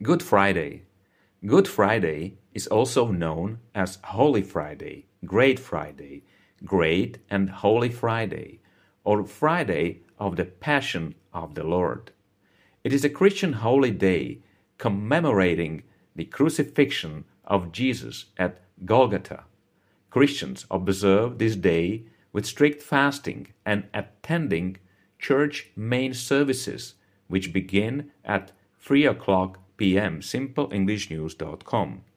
Good Friday. Good Friday is also known as Holy Friday, Great Friday, Great and Holy Friday, or Friday of the Passion of the Lord. It is a Christian holy day commemorating the crucifixion of Jesus at Golgotha. Christians observe this day with strict fasting and attending church main services, which begin at 3 o'clock p.m. SimpleEnglishNews.com.